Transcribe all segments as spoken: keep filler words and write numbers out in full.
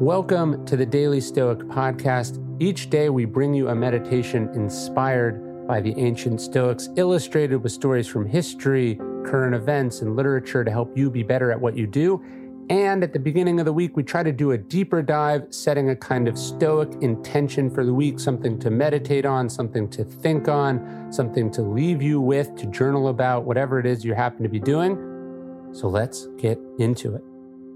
Welcome to the Daily Stoic Podcast. Each day we bring you a meditation inspired by the ancient Stoics, illustrated with stories from history, current events, and literature to help you be better at what you do. And at the beginning of the week, we try to do a deeper dive, setting a kind of Stoic intention for the week, something to meditate on, something to think on, something to leave you with, to journal about, whatever it is you happen to be doing. So let's get into it.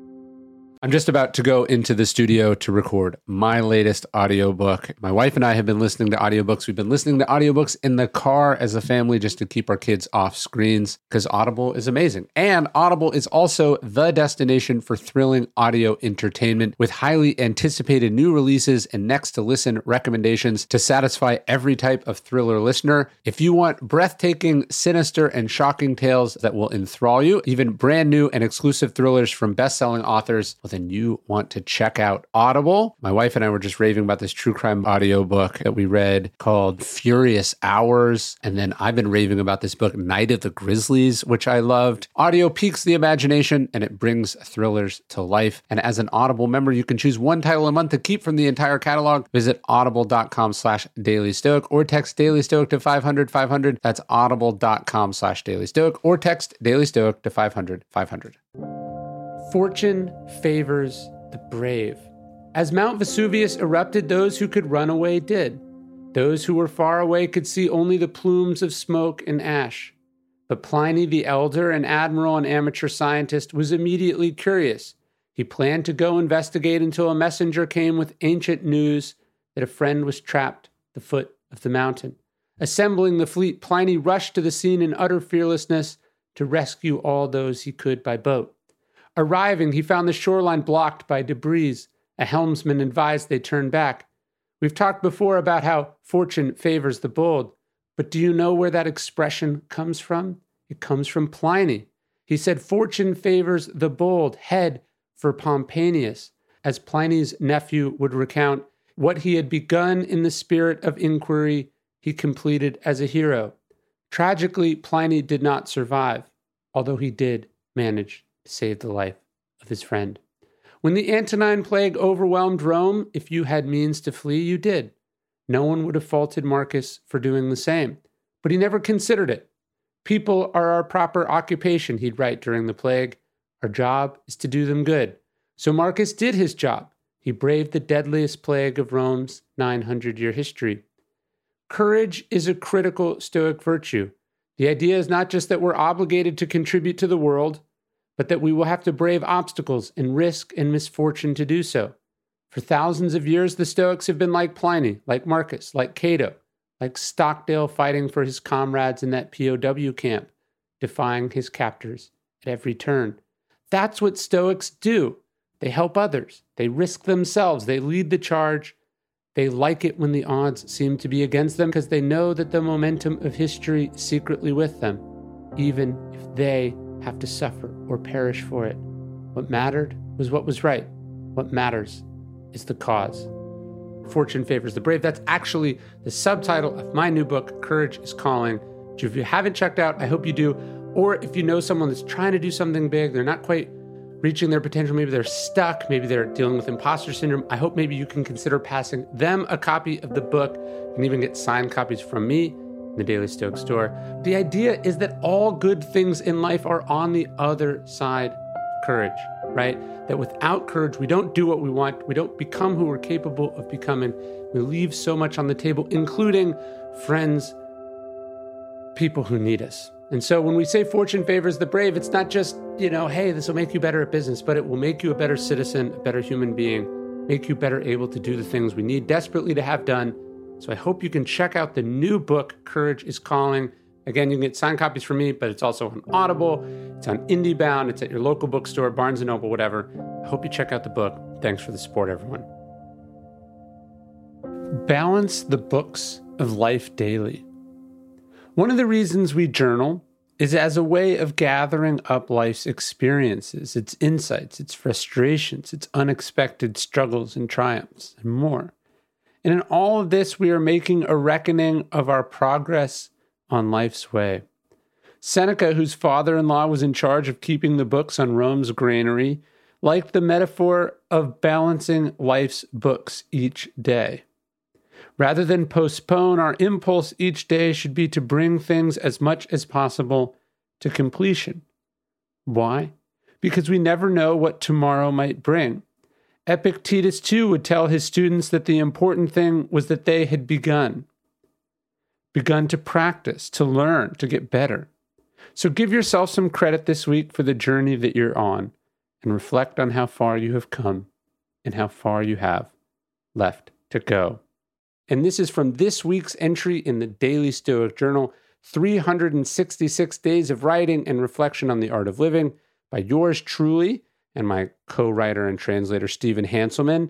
I'm just about to go into the studio to record my latest audiobook. My wife and I have been listening to audiobooks. We've been listening to audiobooks in the car as a family just to keep our kids off screens because Audible is amazing. And Audible is also the destination for thrilling audio entertainment with highly anticipated new releases and next to listen recommendations to satisfy every type of thriller listener. If you want breathtaking, sinister, and shocking tales that will enthrall you, even brand new and exclusive thrillers from best-selling authors, well, then you want to check out Audible. My wife and I were just raving about this true crime audiobook that we read called Furious Hours. And then I've been raving about this book, Night of the Grizzlies, which I loved. Audio piques the imagination and it brings thrillers to life. And as an Audible member, you can choose one title a month to keep from the entire catalog. Visit audible.com slash Daily Stoic or text Daily Stoic to five hundred five hundred. That's audible.com slash Daily Stoic or text Daily Stoic to five hundred five hundred. Fortune favors the brave. As Mount Vesuvius erupted, those who could run away did. Those who were far away could see only the plumes of smoke and ash. But Pliny the Elder, an admiral and amateur scientist, was immediately curious. He planned to go investigate until a messenger came with ancient news that a friend was trapped at the foot of the mountain. Assembling the fleet, Pliny rushed to the scene in utter fearlessness to rescue all those he could by boat. Arriving, he found the shoreline blocked by debris. A helmsman advised they turn back. We've talked before about how fortune favors the bold, but do you know where that expression comes from? It comes from Pliny. He said, fortune favors the bold, head for Pomponius, as Pliny's nephew would recount, what he had begun in the spirit of inquiry, he completed as a hero. Tragically, Pliny did not survive, although he did manage to save the life of his friend. When the Antonine Plague overwhelmed Rome, if you had means to flee, you did. No one would have faulted Marcus for doing the same, but he never considered it. People are our proper occupation, he'd write during the plague. Our job is to do them good. So Marcus did his job. He braved the deadliest plague of Rome's nine hundred year history. Courage is a critical Stoic virtue. The idea is not just that we're obligated to contribute to the world, but that we will have to brave obstacles and risk and misfortune to do so. For thousands of years, the Stoics have been like Pliny, like Marcus, like Cato, like Stockdale fighting for his comrades in that P O W camp, defying his captors at every turn. That's what Stoics do. They help others. They risk themselves. They lead the charge. They like it when the odds seem to be against them because they know that the momentum of history is secretly with them, even if they have to suffer or perish for it. What mattered was what was right. What matters is the cause. Fortune favors the brave. That's actually the subtitle of my new book, Courage is Calling, which if you haven't checked out, I hope you do. Or if you know someone that's trying to do something big, they're not quite reaching their potential, maybe they're stuck, maybe they're dealing with imposter syndrome, I hope maybe you can consider passing them a copy of the book. You can even get signed copies from me, the Daily Stoic store. The idea is that all good things in life are on the other side of courage, right? That without courage, we don't do what we want. We don't become who we're capable of becoming. We leave so much on the table, including friends, people who need us. And so when we say fortune favors the brave, it's not just, you know, hey, this will make you better at business, but it will make you a better citizen, a better human being, make you better able to do the things we need desperately to have done. So I hope you can check out the new book, Courage is Calling. Again, you can get signed copies from me, but it's also on Audible. It's on IndieBound. It's at your local bookstore, Barnes and Noble, whatever. I hope you check out the book. Thanks for the support, everyone. Balance the books of life daily. One of the reasons we journal is as a way of gathering up life's experiences, its insights, its frustrations, its unexpected struggles and triumphs, and more. And in all of this, we are making a reckoning of our progress on life's way. Seneca, whose father-in-law was in charge of keeping the books on Rome's granary, like the metaphor of balancing life's books each day. Rather than postpone, our impulse each day should be to bring things as much as possible to completion. Why? Because we never know what tomorrow might bring. Epictetus, too, would tell his students that the important thing was that they had begun. Begun to practice, to learn, to get better. So give yourself some credit this week for the journey that you're on, and reflect on how far you have come and how far you have left to go. And this is from this week's entry in the Daily Stoic Journal, three hundred sixty-six Days of Writing and Reflection on the Art of Living, by yours truly and my co-writer and translator, Stephen Hanselman.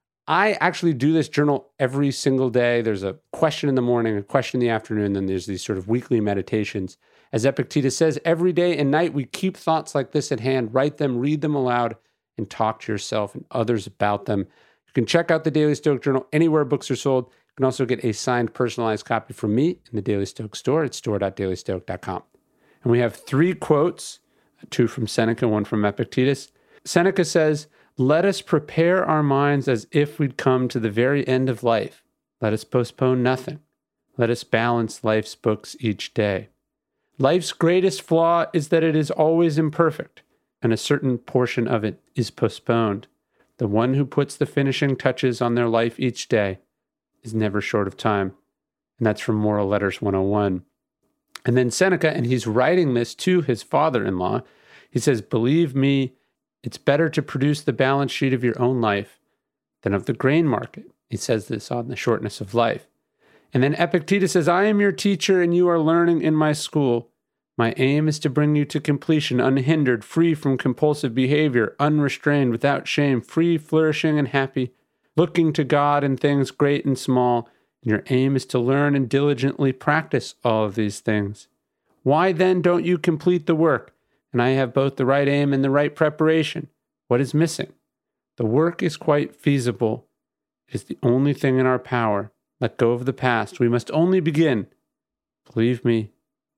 I actually do this journal every single day. There's a question in the morning, a question in the afternoon, then there's these sort of weekly meditations. As Epictetus says, every day and night we keep thoughts like this at hand, write them, read them aloud, and talk to yourself and others about them. You can check out the Daily Stoic Journal anywhere books are sold. You can also get a signed, personalized copy from me in the Daily Stoic store at store dot daily stoic dot com. And we have three quotes, two from Seneca, one from Epictetus. Seneca says, "Let us prepare our minds as if we'd come to the very end of life. Let us postpone nothing. Let us balance life's books each day. Life's greatest flaw is that it is always imperfect, and a certain portion of it is postponed. The one who puts the finishing touches on their life each day is never short of time." And that's from Moral Letters one oh one. And then Seneca, and he's writing this to his father-in-law, he says, "Believe me, it's better to produce the balance sheet of your own life than of the grain market." He says this on the shortness of life. And then Epictetus says, "I am your teacher and you are learning in my school. My aim is to bring you to completion, unhindered, free from compulsive behavior, unrestrained, without shame, free, flourishing, and happy, looking to God in things great and small. And your aim is to learn and diligently practice all of these things. Why then don't you complete the work? And I have both the right aim and the right preparation. What is missing? The work is quite feasible. It is the only thing in our power. Let go of the past. We must only begin. Believe me,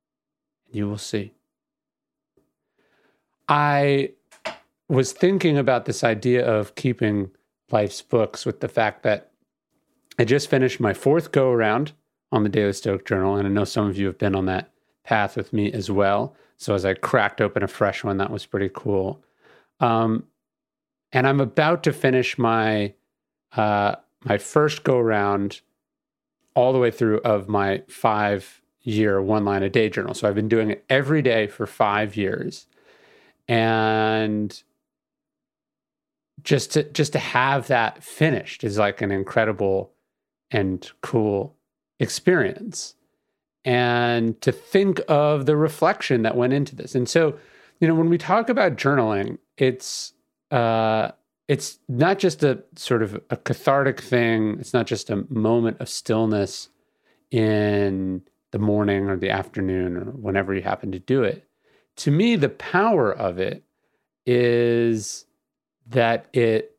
and you will see." I was thinking about this idea of keeping life's books with the fact that I just finished my fourth go-around on the Daily Stoic Journal, and I know some of you have been on that path with me as well. So as I cracked open a fresh one, that was pretty cool. Um, and I'm about to finish my uh, my first go-around all the way through of my five-year one-line-a-day journal. So I've been doing it every day for five years. And just to, just to have that finished is like an incredible and cool experience. And to think of the reflection that went into this. And so, you know, when we talk about journaling, it's uh, it's not just a sort of a cathartic thing. It's not just a moment of stillness in the morning or the afternoon or whenever you happen to do it. To me, the power of it is that it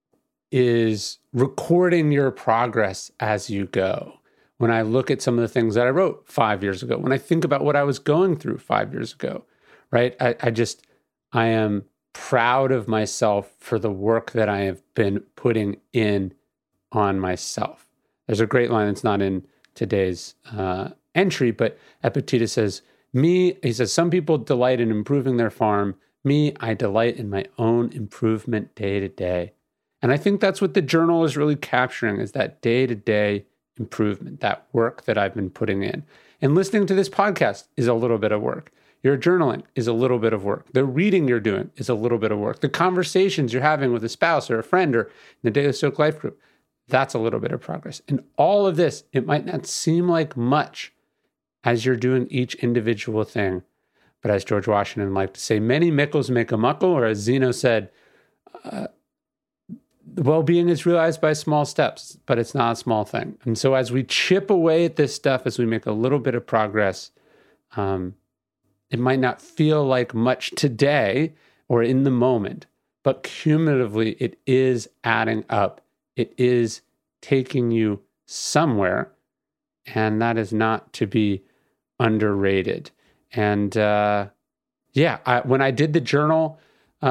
is recording your progress as you go. When I look at some of the things that I wrote five years ago, when I think about what I was going through five years ago, right? I, I just, I am proud of myself for the work that I have been putting in on myself. There's a great line that's not in today's uh, entry, but Epictetus says, me, he says, some people delight in improving their farm. Me, I delight in my own improvement day to day. And I think that's what the journal is really capturing, is that day-to-day improvement, that work that I've been putting in. And listening to this podcast is a little bit of work. Your journaling is a little bit of work. The reading you're doing is a little bit of work. The conversations you're having with a spouse or a friend or in the Daily Stoic Life group, that's a little bit of progress. And all of this, it might not seem like much as you're doing each individual thing. But as George Washington liked to say, many mickles make a muckle, or as Zeno said, uh, well-being is realized by small steps, but it's not a small thing. And so as we chip away at this stuff, as we make a little bit of progress, um, it might not feel like much today or in the moment, but cumulatively it is adding up. It is taking you somewhere, and that is not to be underrated. And uh, yeah, I, when I did the journal uh,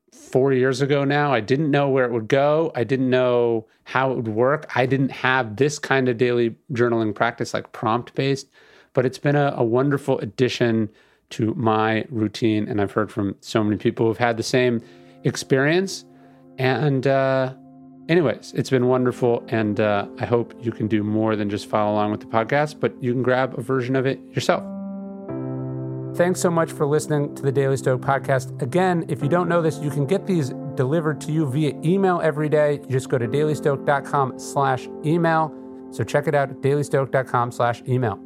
four years ago now. I didn't know where it would go. I didn't know how it would work. I didn't have this kind of daily journaling practice, like prompt-based, but it's been a, a wonderful addition to my routine. And I've heard from so many people who've had the same experience. And uh, anyways, it's been wonderful. And uh, I hope you can do more than just follow along with the podcast, but you can grab a version of it yourself. Thanks so much for listening to the Daily Stoic podcast. Again, if you don't know this, you can get these delivered to you via email every day. You just go to dailystoic.com slash email. So check it out at dailystoic.com slash email.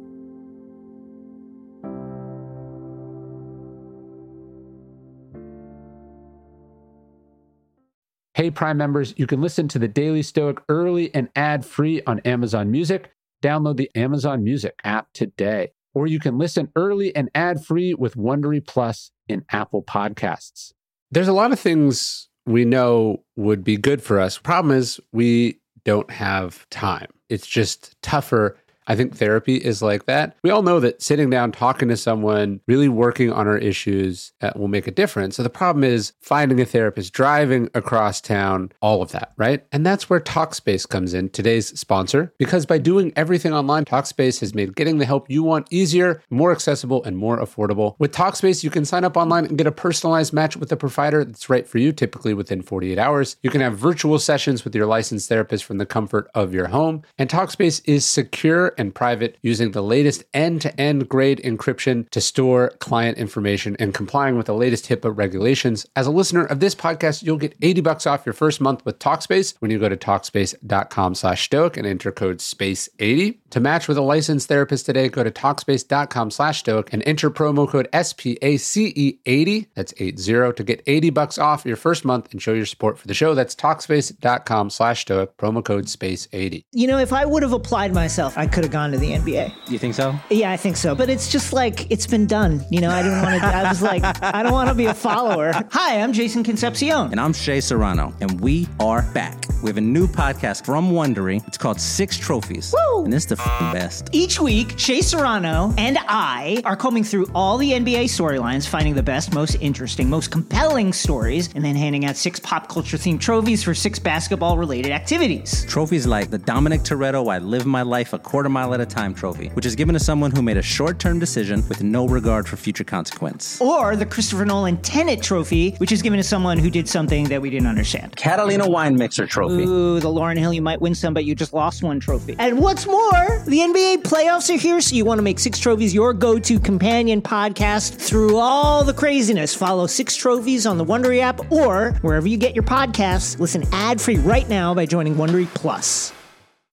Hey, Prime members, you can listen to the Daily Stoic early and ad-free on Amazon Music. Download the Amazon Music app today. Or you can listen early and ad-free with Wondery Plus in Apple Podcasts. There's a lot of things we know would be good for us. Problem is, we don't have time. It's just tougher. I think therapy is like that. We all know that sitting down, talking to someone, really working on our issues uh, will make a difference. So the problem is finding a therapist, driving across town, all of that, right? And that's where Talkspace comes in, today's sponsor, because by doing everything online, Talkspace has made getting the help you want easier, more accessible, and more affordable. With Talkspace, you can sign up online and get a personalized match with a provider that's right for you, typically within forty-eight hours. You can have virtual sessions with your licensed therapist from the comfort of your home. And Talkspace is secure and private, using the latest end-to-end grade encryption to store client information and complying with the latest HIPAA regulations. As a listener of this podcast, you'll get eighty bucks off your first month with Talkspace when you go to Talkspace.com slash stoic and enter code space eighty. To match with a licensed therapist today, go to Talkspace.com slash stoic and enter promo code S P A C E eighty, that's eighty, to get eighty bucks off your first month and show your support for the show. That's Talkspace.com slash stoic, promo code space eighty. You know, if I would have applied myself, I could have gone to the N B A. You think so? Yeah, I think so. But it's just like, it's been done. You know, I didn't want to, I was like, I don't want to be a follower. Hi, I'm Jason Concepcion. And I'm Shea Serrano. And we are back. We have a new podcast from Wondery. It's called Six Trophies. Woo! And it's the f***ing best. Each week, Shea Serrano and I are combing through all the N B A storylines, finding the best, most interesting, most compelling stories, and then handing out six pop culture themed trophies for six basketball related activities. Trophies like the Dominic Toretto I Live My Life a Quarter Mile at a Time trophy, which is given to someone who made a short-term decision with no regard for future consequence. Or the Christopher Nolan Tenet trophy, which is given to someone who did something that we didn't understand. Catalina Wine Mixer trophy. Ooh, the Lauryn Hill You Might Win Some, But You Just Lost One trophy. And what's more, the N B A playoffs are here, so you want to make Six Trophies your go-to companion podcast through all the craziness. Follow Six Trophies on the Wondery app or wherever you get your podcasts. Listen ad-free right now by joining Wondery Plus.